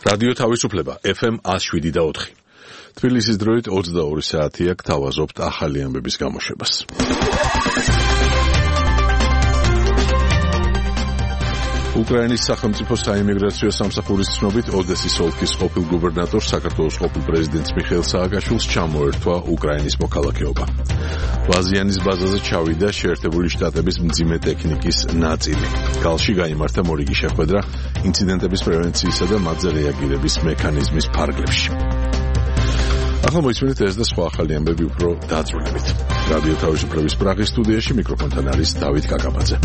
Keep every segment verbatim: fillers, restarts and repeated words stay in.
რადიო თავისუფლება ეფ ემ one oh seven და four. თბილისის დროით ოცდაორი საათია, გთავაზობთ ახალი ამბების გამოშვებას. უკრაინის სახელმწიფო საიმიგრაციო სამსახურის ცნობით ოდესის ოლქის ყოფილ გუბერნატორს საქართველოს ყოფილ პრეზიდენტს მიხეილ სააკაშვილს ჩამოერთვა უკრაინის მოქალაქეობა. ვაზიანის ბაზაზე ჩავიდა შეერთებული შტატების მძიმე ტექნიკის ნაწილი. გალში გაიმართა მორიგი შეხვედრა ინციდენტების პრევენციისა და მათზე რეაგირების მექანიზმის ფარგლებში. ახლა მოისმინეთ ეს და სხვა ახალი ამბები უფრო დაწვრილებით. რადიო თავისუფლების პრაღის სტუდიაში მიკროფონთან არის დავით კაკაბაძე.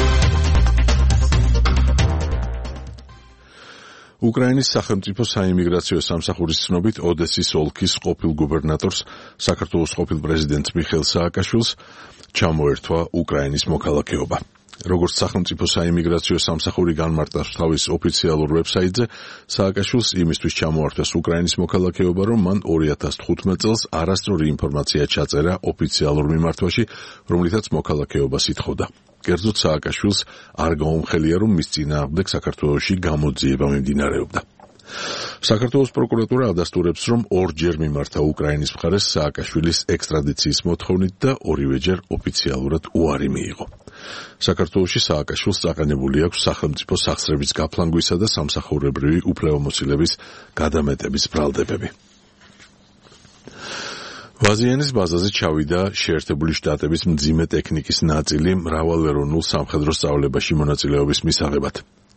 უკრაინის სახელმწიფო საიმიგრაციო სამსახურის ცნობით ოდესის ოლქის ყოფილ გუბერნატორს საქართველოს ყოფილ პრეზიდენტს მიხეილ სააკაშვილს ჩამოერთვა უკრაინის მოქალაქეობა. როგორც სახელმწიფო საიმიგრაციო სამსახური განმარტავს თავის ოფიციალურ ვებსაიტზე, სააკაშვილს იმისთვის ჩამოართვეს უკრაინის მოქალაქეობა, რომ მან ორი ათას თხუთმეტ წელს არასწორი ინფორმაცია ჩაწერა ოფიციალურ მიმართვაში, რომლითაც მოქალაქეობას ითხოვდა. კერძოდ სააკაშვილს არ გაუმხელია, რომ მის წინააღმდეგ საქართველოში გამოძიება მიმდინარეობდა. საქართველოს პროკურატურა ადასტურებს, რომ ორჯერ მიმართა უკრაინის მხარეს სააკაშვილის ექსტრადიციის მოთხოვნით და ორივეჯერ ოფიციალურად უარი მიიღო. საქართველოში სააკაშვილს წაყენებული აქვს სახელმწიფო სახსრების გაფლანგვისა და სამსახურებრივი უფლებამოსილების გადამეტების ბრალდებები. ვაზიანის ბაზაზე ჩავიდა შეერთებული შტატების მძიმე ტექნიკის ნაწილი მრავალეროვნულ სამხედრო სწავლებაში მონაწილეობის მისაღებად.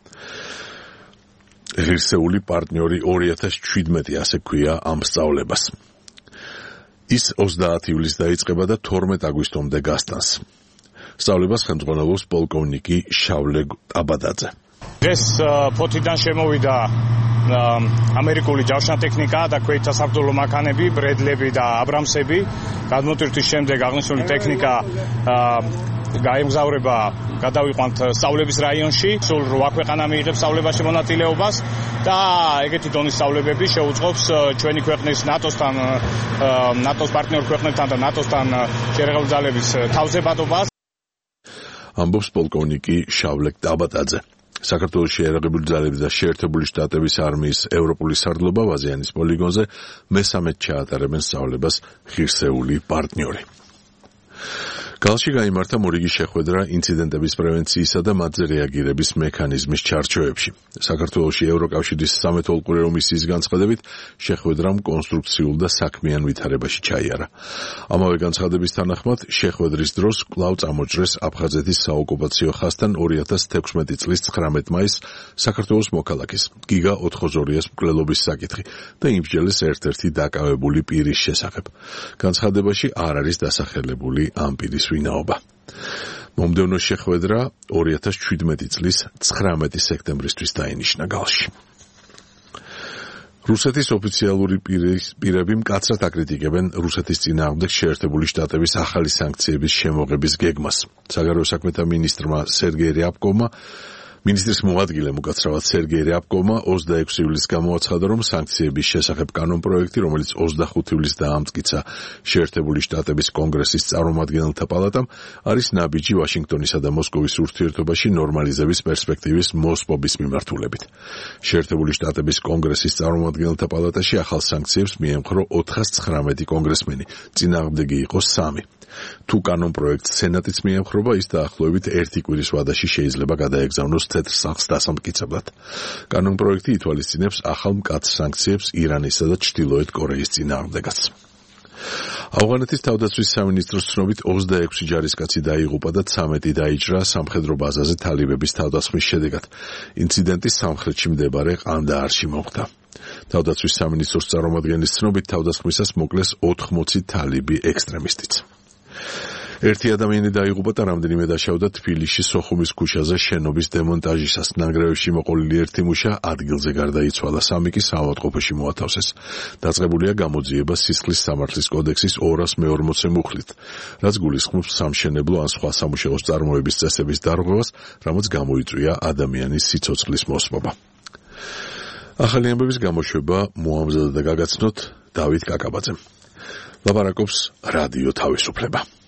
ღირსეული პარტნიორი ორი ათას ჩვიდმეტი ასე ქვია ამ სწავლებას. ის ოცდაათი ივლისს დაიწყება და თორმეტ აგვისტომდე გასტანს. სწავლებას ხელმძღვანელობს პოლკოვნიკი შავლე ტაბადაძე. ეს ფოთიდან შემოვიდა ამერიკული ჯავშანტექნიკა და ქვეითთა საბრძოლო მანქანები, ბრედლები და აბრამსები. გადმოტვირთვის შემდეგ აღნიშნული ტექნიკა გაემგზავრება გადავიყვანთ სწავლების რაიონში. სულ რვა ქვეყანა მიიღებს სწავლებაში მონაწილეობას და ეგეთი დონის სწავლებები შეუწყობს ჩვენი ქვეყნის ნატოსთან, ნატოს პარტნიორ ქვეყნებთან და ნატოსთან შერეღებული ძალების თავზებადობას. ამბობს პოლკოვნიკი შავლე ტაბადაძე. საქართველოს შეერაღებული ძალების და შეერთებული შტატების არმიის ევროპული სარდლობა ვაზიანის პოლიგონზე მესამედ ჩაატარებენ სწავლებას ღირსეული პარტნიორი. გალში გაიმართა მორიგი შეხვედრა ინციდენტების პრევენციისა და მათზე რეაგირების მექანიზმის ჩარჩოებში. საქართველოში ევროკავშირის სამეთვალყურეო მისიის განცხადებით შეხვედრამ კონსტრუქციულ და საქმიან ვითარებაში ჩაიარა. ამავე განცხადების თანახმად შეხვედრის დროს კვლავ წამოჭრეს აფხაზეთის საოკუპაციო ხაზთან ორი ათას თექვსმეტი წლის ცხრამეტ მაისს საქართველოს მოქალაქის გიგა ოთხოზორიას მკვლელობის საკითხი და იმსჯელეს ერთ-ერთი დაკავებული პირის შესახებ. განცხადებაში არ არის დასახელებული ამ პირის ვინაობა. მომდევნო შეხვედრა ორი ათას ჩვიდმეტი წლის ცხრამეტი სექტემბრისთვის დაინიშნა გალში. რუსეთის ოფიციალური პირები მკაცრად აკრიტიკებენ რუსეთის წინააღმდეგ შეერთებული შტატების ახალი სანქციების შემოღების გეგმას. საგარეო საქმეთა მინისტრმა სერგეი რიაბკოვმა მინისტრის მოადგილემ უკაცრავად სერგეი რიაბკოვმა ოცდაექვსი ივლისს გამოაცხადა, რომ სანქციების შესახებ კანონპროექტი, რომელიც ოცდახუთი ივლისს დაამტკიცა შეერთებული შტატების კონგრესის წარმომადგენელთა პალატამ, არის ნაბიჯი ვაშინგტონისა და მოსკოვის ურთიერთობაში ნორმალიზების პერსპექტივის მოსპობის მიმართულებით. შეერთებული შტატების კონგრესის წარმომადგენელთა პალატაში ახალ სანქციებს მიემხრო ოთხას ცხრამეტი კონგრესმენი, წინააღმდეგი იყო სამი. თუ კანონპროექტს სენატიც მიემხრობა, ის დაახლოებით ერთი კვირის ვადაში შეიძლება გადაეგზავნოს თეთრ სახლს დასამტკიცებლად. კანონპროექტი ითვალისწინებს ახალ მკაცრ სანქციებს ირანისა და ჩრდილოეთ კორეის წინააღმდეგაც. ავღანეთის თავდაცვის სამინისტროს ცნობით ოცდაექვსი ჯარისკაცი დაიღუპა და ცამეტი დაიჭრა სამხედრო ბაზაზე თალიბების თავდასხმის შედეგად. ინციდენტი სამხრეთში მდებარე ყანდაარში მოხდა. თავდაცვის სამინისტროს წარმომადგენლის ცნობით თავდასხმისას მოკლეს ოთხმოცი თალიბი ექსტრემისტიც. ერთი ადამიანი დაიღუპა და რამდენიმე დაშავდა თბილისში სოხუმის ქუჩაზე შენობის დემონტაჟისას. ნანგრევებში მოყოლილი ერთი მუშა ადგილზე გარდაიცვალა, სამი კი საავადმყოფოში მოათავსეს. დაწყებულია გამოძიება სისხლის სამართლის კოდექსის ორას მეორმოცე მუხლით, რაც გულისხმობს სამშენებლო ან სხვა სამუშაოს წარმოების წესების დარღვევას, რამაც გამოიწვია ადამიანის სიცოცხლის მოსპობა. ახალი ამბების გამოშვება მოამზადა და გაგაცნოთ დავით კაკაბაძემ. ლაპარაკობს რადიო თავისუფლება.